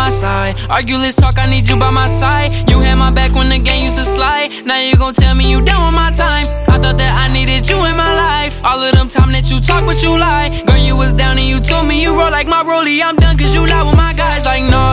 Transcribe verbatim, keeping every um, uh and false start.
my side. Argue, let's talk, I need you by my side. You had my back when the game used to slide. Now you gon' tell me you done with my time. I thought that I needed you in my life. All of them time that you talk, but you lie. Girl, you was down and you told me you roll like my rollie. I'm done cause you lie with my guys like no.